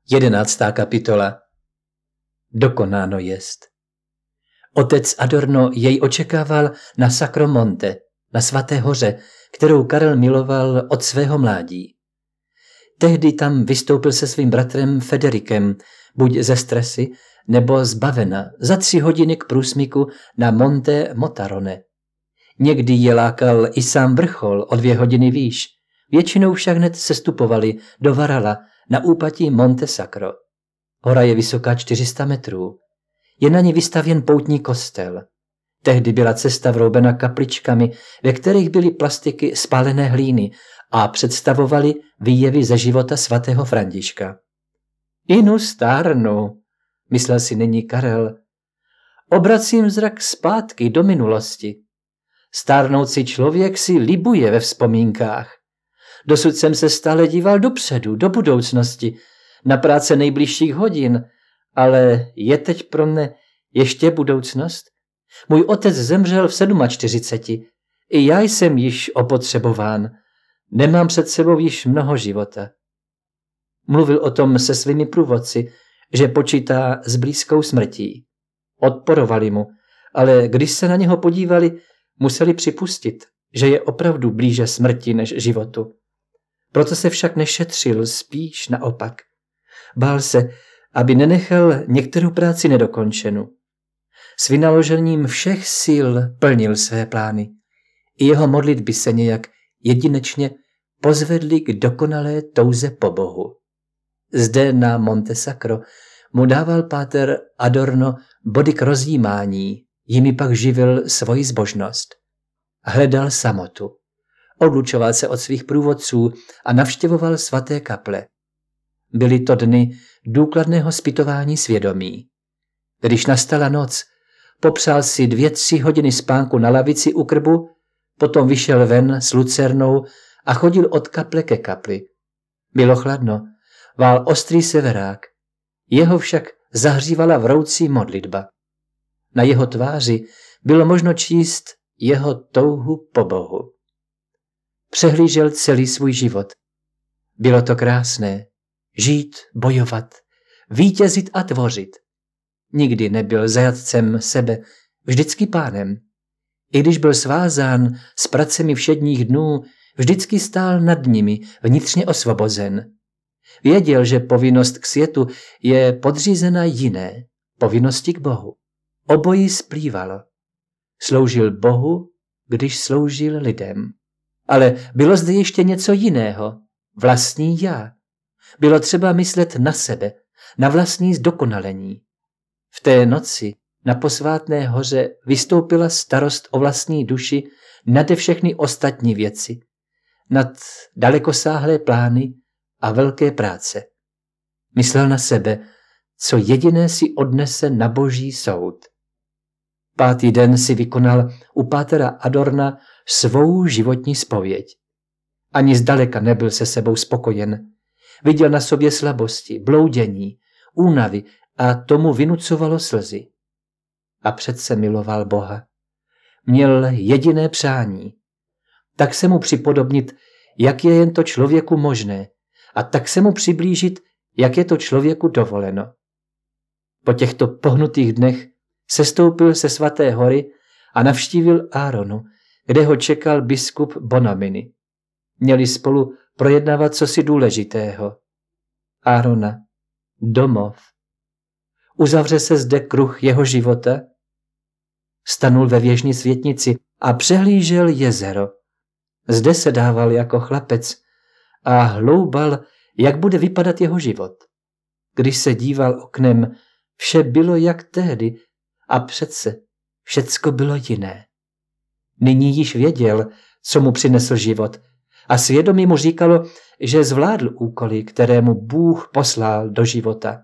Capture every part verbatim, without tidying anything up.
Jedenáctá kapitola. Dokonáno jest. Otec Adorno jej očekával na Sacro Monte, na Svaté hoře, kterou Karel miloval od svého mládí. Tehdy tam vystoupil se svým bratrem Federikem, buď ze Stresy, nebo z Bavena, za tři hodiny k průsmyku na Monte Motarone. Někdy je lákal i sám vrchol o dvě hodiny výš, většinou však hned sestupovali do Varala na úpatí Monte Sacro. Hora je vysoká čtyři sta metrů. Je na ní vystavěn poutní kostel. Tehdy byla cesta vroubena kapličkami, ve kterých byly plastiky spálené hlíny a představovaly výjevy ze života svatého Františka. Inu stárnu, myslel si nyní Karel. Obracím zrak zpátky do minulosti. Stárnoucí člověk si libuje ve vzpomínkách. Dosud jsem se stále díval dopředu, do budoucnosti, na práce nejbližších hodin, ale je teď pro mne ještě budoucnost? Můj otec zemřel v čtyřiceti sedmi. I já jsem již opotřebován. Nemám před sebou již mnoho života. Mluvil o tom se svými průvodci, že počítá s blízkou smrtí. Odporovali mu, ale když se na něho podívali, museli připustit, že je opravdu blíže smrti než životu. Proto se však nešetřil, spíš naopak. Bál se, aby nenechal některou práci nedokončenou. S vynaložením všech sil plnil své plány. I jeho modlitby se nějak jedinečně pozvedly k dokonalé touze po Bohu. Zde na Monte Sacro mu dával páter Adorno body k rozjímání, jimi pak živil svoji zbožnost. Hledal samotu. Odlučoval se od svých průvodců a navštěvoval svaté kaple. Byly to dny důkladného zpytování svědomí. Když nastala noc, popřál si dvě, tři hodiny spánku na lavici u krbu, potom vyšel ven s lucernou a chodil od kaple ke kapli. Bylo chladno, vál ostrý severák, jeho však zahřívala vroucí modlitba. Na jeho tváři bylo možno číst jeho touhu po Bohu. Přehlížel celý svůj život. Bylo to krásné. Žít, bojovat, vítězit a tvořit. Nikdy nebyl zajatcem sebe, vždycky pánem. I když byl svázán s pracemi všedních dnů, vždycky stál nad nimi, vnitřně osvobozen. Věděl, že povinnost k světu je podřízena jiné, povinnosti k Bohu. Obojí splývalo. Sloužil Bohu, když sloužil lidem. Ale bylo zde ještě něco jiného, vlastní já. Bylo třeba myslet na sebe, na vlastní zdokonalení. V té noci na posvátné hoře vystoupila starost o vlastní duši nade všechny ostatní věci, nad dalekosáhlé plány a velké práce. Myslel na sebe, co jediné si odnese na boží soud. Pátý den si vykonal u pátera Adorna svou životní zpověď. Ani zdaleka nebyl se sebou spokojen. Viděl na sobě slabosti, bloudění, únavy a tomu vynucovalo slzy. A přece miloval Boha. Měl jediné přání. Tak se mu připodobnit, jak je jen to člověku možné, a tak se mu přiblížit, jak je to člověku dovoleno. Po těchto pohnutých dnech sestoupil se svaté hory a navštívil Áronu, kde ho čekal biskup Bonamini. Měli spolu projednávat cosi důležitého. Árona, domov. Uzavře se zde kruh jeho života? Stanul ve věžní světnici a přehlížel jezero. Zde se dával jako chlapec a hloubal, jak bude vypadat jeho život. Když se díval oknem, vše bylo jak tehdy a přece všecko bylo jiné. Nyní již věděl, co mu přinesl život, a svědomí mu říkalo, že zvládl úkoly, které mu Bůh poslal do života.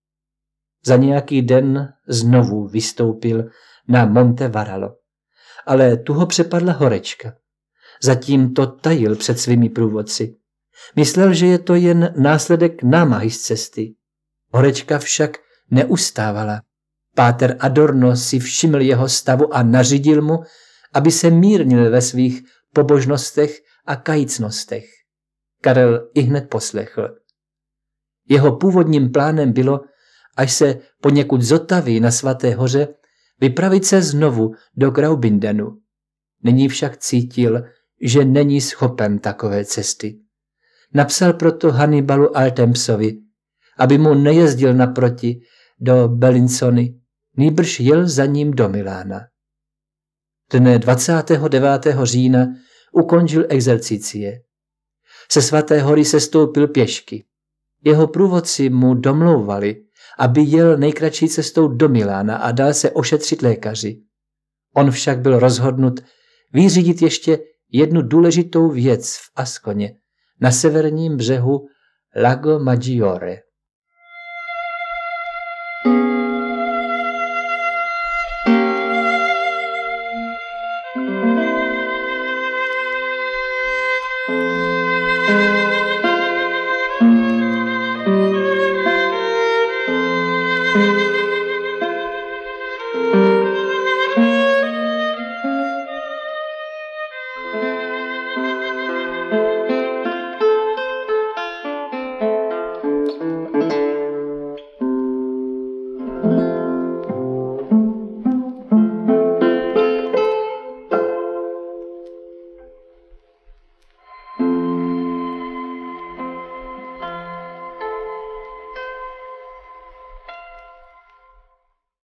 Za nějaký den znovu vystoupil na Monte Varalo, ale tu ho přepadla horečka. Zatím to tajil před svými průvodci. Myslel, že je to jen následek námahy z cesty. Horečka však neustávala. Páter Adorno si všiml jeho stavu a nařídil mu, aby se mírnil ve svých pobožnostech a kajícnostech. Karel ihned poslechl. Jeho původním plánem bylo, až se poněkud zotaví na Svaté hoře, vypravit se znovu do Graubündenu. Nyní však cítil, že není schopen takové cesty. Napsal proto Hannibalu Altempsovi, aby mu nejezdil naproti do Bellinzony, nýbrž jel za ním do Milána. Dne dvacátého devátého října ukončil exercicie. Se Svaté hory sestoupil pěšky. Jeho průvodci mu domlouvali, aby jel nejkratší cestou do Milána a dal se ošetřit lékaři. On však byl rozhodnut vyřídit ještě jednu důležitou věc v Asconě, na severním břehu Lago Maggiore.